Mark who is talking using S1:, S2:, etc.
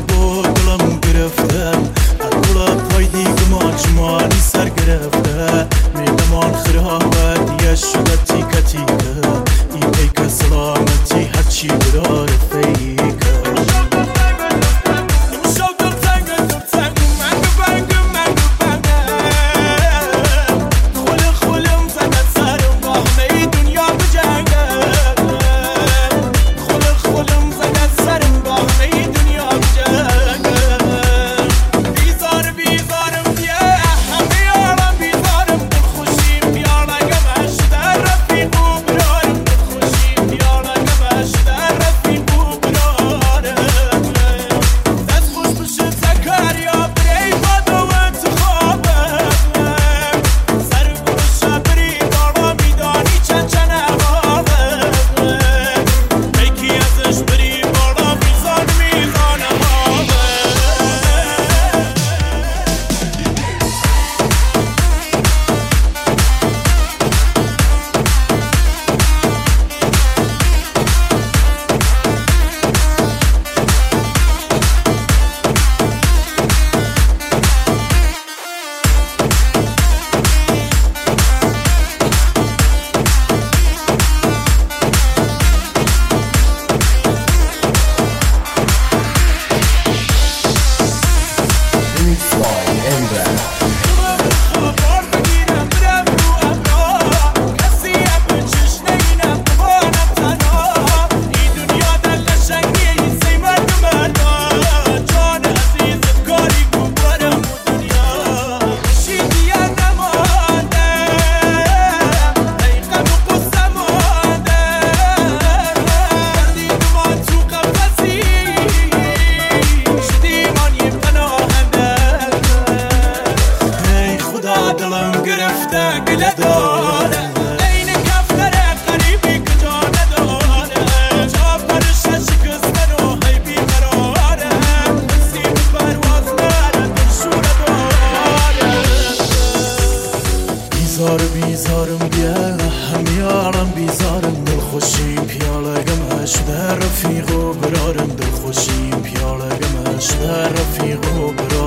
S1: با دلم گرفته هر پای دیگه جمانی سر گرفته میدمان خرابت شده تیکه تیکه ای پیک سلامتی هرچی برار فیکه گله داره این کفتره قریبی کجا نداره جا پرش شکستن و هی بیقراره نسیم پرواز نره دلشوره داره بیزارم بیا همیارم بیزارم دل خوشی پیاله گمش در رفیق و برارم دل خوشی پیاله گمش در رفیق و برارم